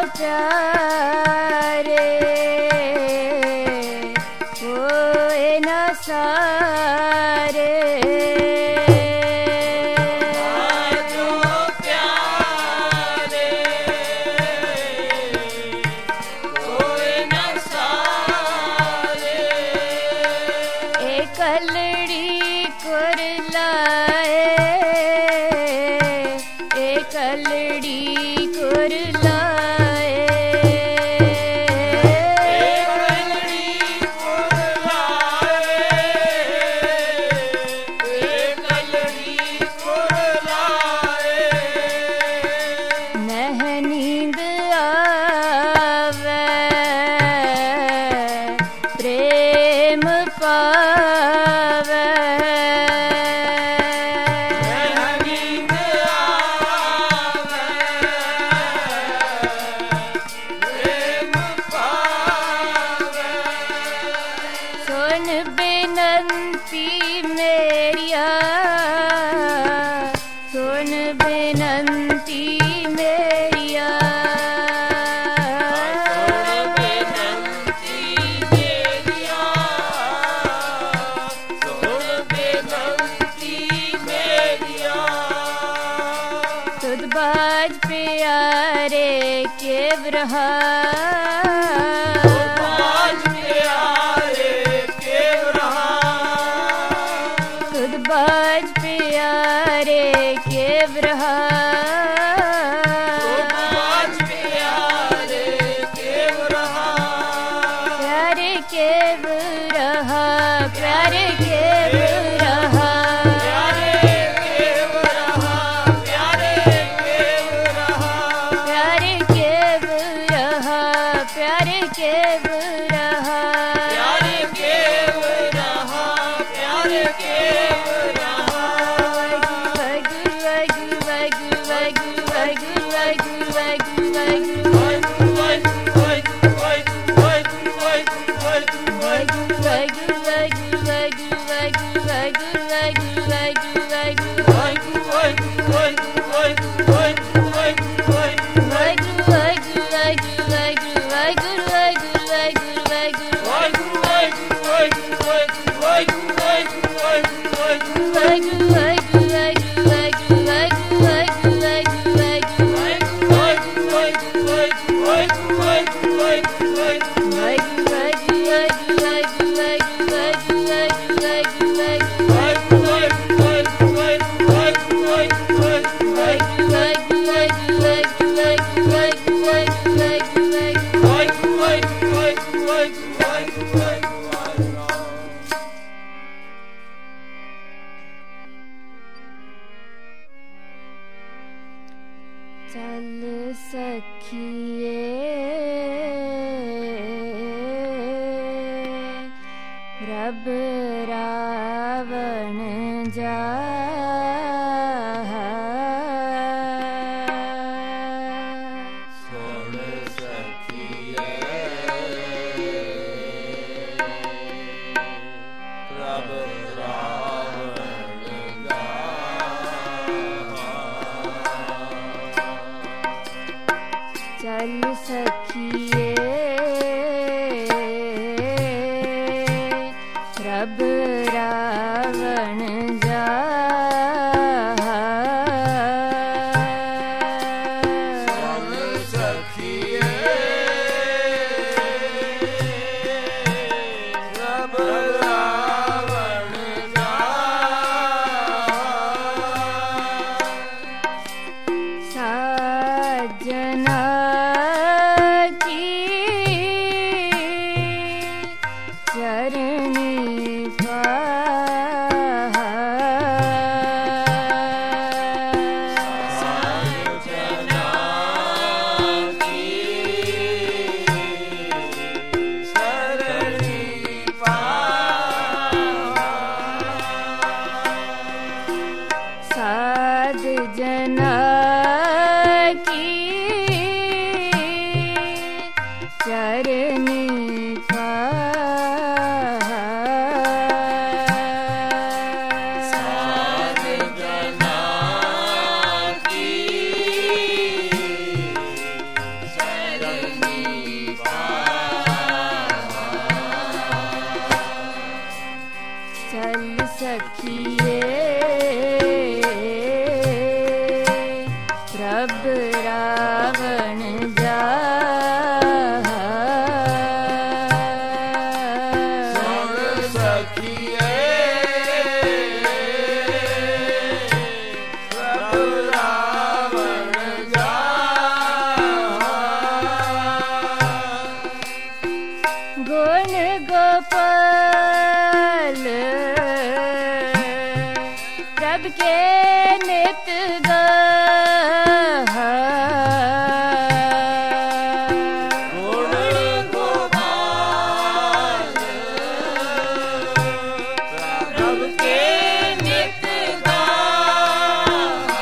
प्यारे होए न सारे। कलड़ी कुरलाए ए कलड़ी कुरलाए नह नींद आवे प्रेम पावे सुन बेनंती मेरिया सुन बेनंती मेरिया तुद बाज प्यारे के ब्रहा बाज प्यारे के ब्रहा प्यारे के ब्रहा प्यारे के ब्रहा प्यारे के ब्रहा प्यारे के ब्रहा प्यारे के ब्रहा प्यारे के ब्रहा प्यारे के ब्रहा प्यारे के चल सखिए रब रावण जा चल सखिए रब रावण जा चल सखिए रब रावण जा साजना की पल प्रभ के नित गाह गुण गोपाल प्रभ के नित गाह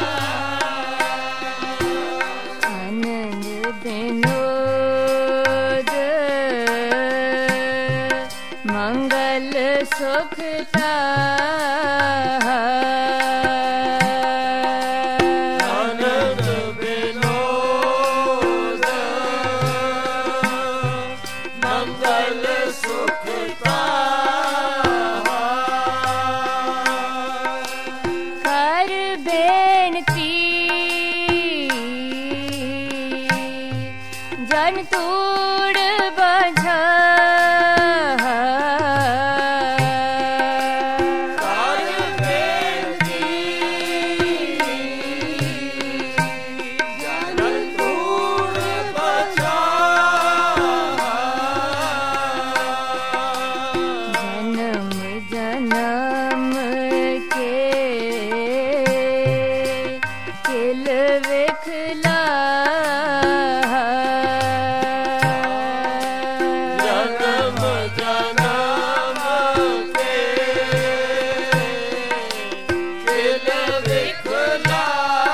आनंद विनोद मंगल सुखता आनंद विनोद मंगल सुखता कर बेनती जन तूड़ बझा जन्म जन्म के किल विखला जन्म जन्म के किल विखला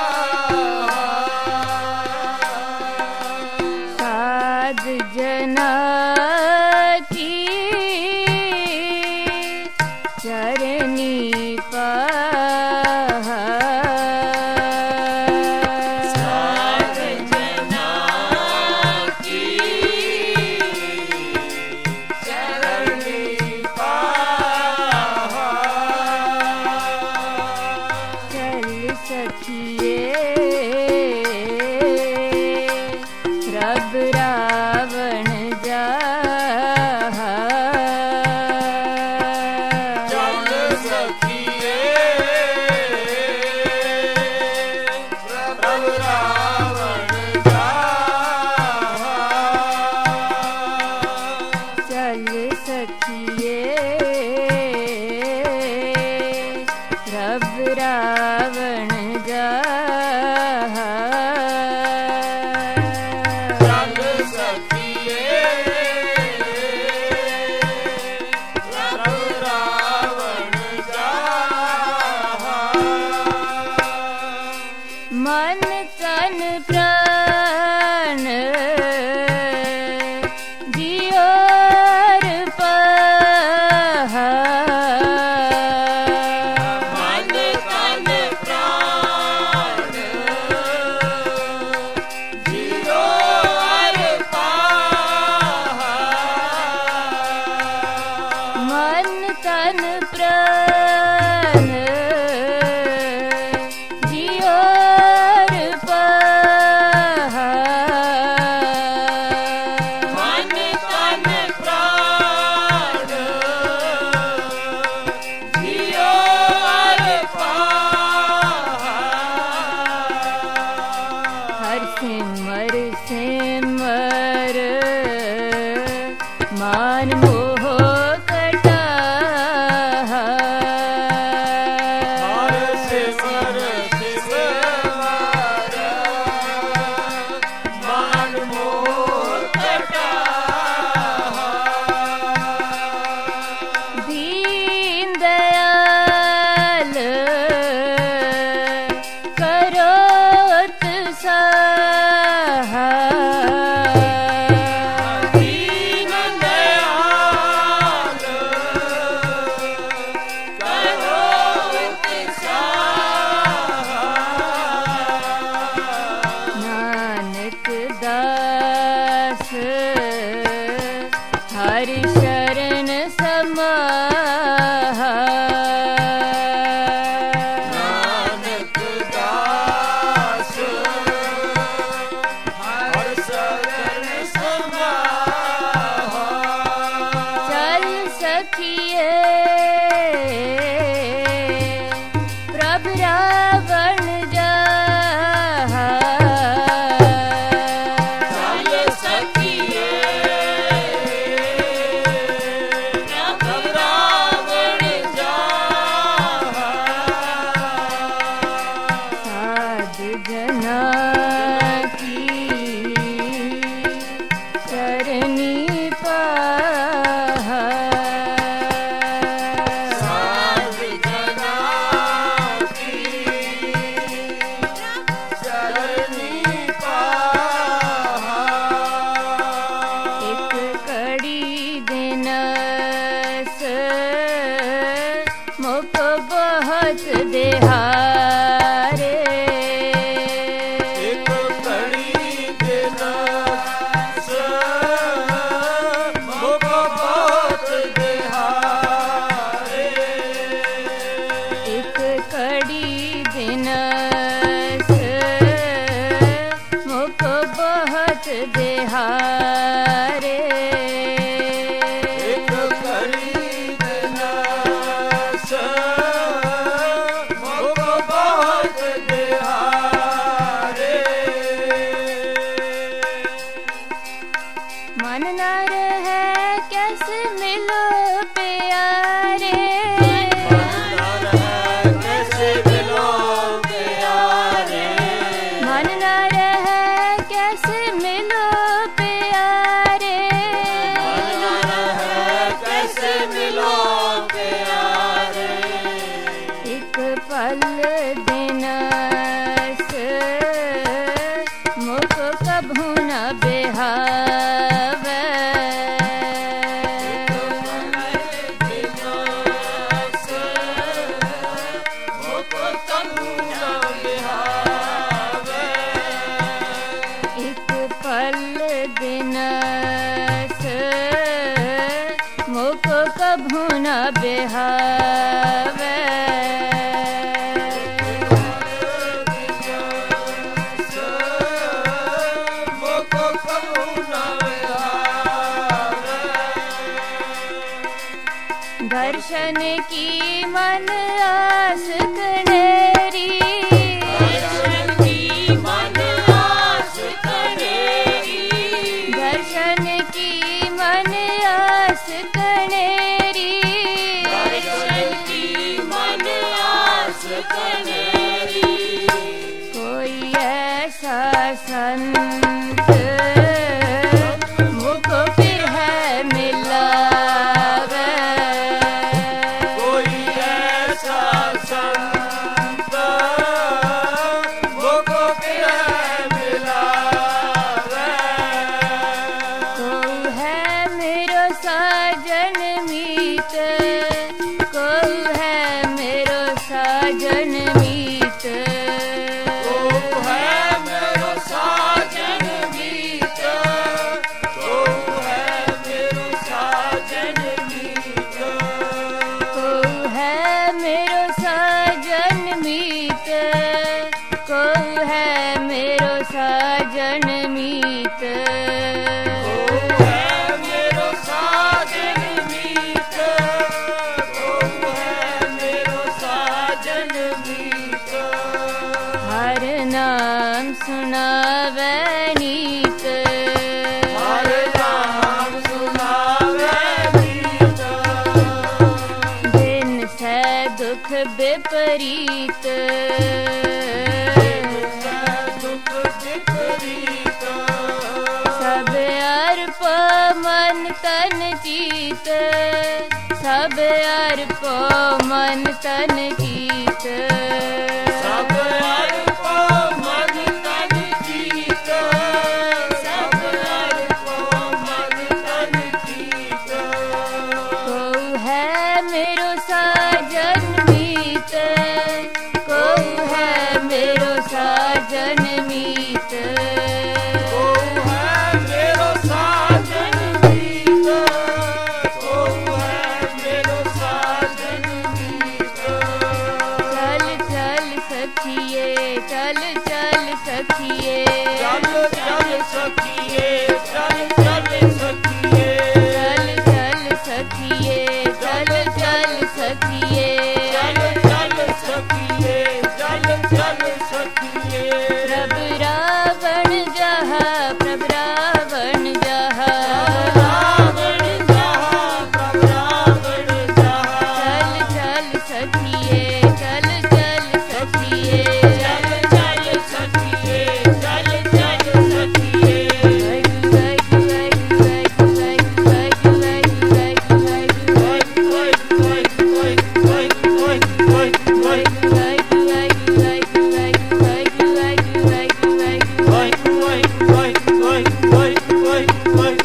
साध जना की चरनी पाह साध जना की चरणी पाह चल सखिए प्रभ रावण जा चल सखिए प्रभ रावण जा चल सखिए प्रभ रावण जा चल सखिए प्रभ रावण जा मन तन प्राण जियोर पाह मन तन प्राण जियो अर पाह मन तन प्राण जियोर पाह मन तन प्राण जियो अर पाह हर सिमर सिमर मान मोह कटा हर सिमर सिमर मान मोह कटा दीन दयाल करो उत्साह दीन दयाल करो उत्साह नानक दास हरि शरण समाह नानक दास हर शरण समाह चल सखिए प्रभ रावण जा चल बिहारे एक खरीदना मुख बहुत बिहारे मन न रहे कैसे मिलो प्यारे कैसे मिलो प्यारे मन न रहे कैसे मिलो प्यारे कैसे मिलो प्यारे एक पल दिन से मुख कभू न बिहावे एक पल दिन से मुख कभू न बिहावे दर्शन की मन आस कनेरी दर्शन की मन आस कनेरी दर्शन की मन आस कनेरी दर्शन की मन आस कनेरी कोई ऐसा संत मुख फिर है मिलावे कोई ऐसा संत मुख फिर मिलावे को है मेरो साजन मीत को है मेरो साजन मीत तो है मेरो साजन मीत तो है मेरो साजन मीत को है मेरो साजन मीत को है मेरो साजन मीत है मेरो साजन मीत तो है मेरो साजन मीत हर नाम सुनावे नीत हर नाम सुनावे मीत दिन से दुख विपरीत दुख विपरीत सब अर्प मन तन चीत सब अर्प मन तन चीत सब अर्प मन तन जीत सब अर्प मन तन जीत को है मेरो साजन मीत को है मेरो साजन मीत ओ है मेरो साजन मीत ओ है मेरो साजन मीत चल चल सखिए चल चल सखिए चल चल सखिए चल चल सखिए चल चल सखिए चल चल सखिए चल चल सखिए चल चल सखिए प्रभु रावण जहा प्रभु रावण जहा रावण जहा रावण जहा चल चल सखिए चल चल सखिए चल चल सखिए चल चल सखिए Wait.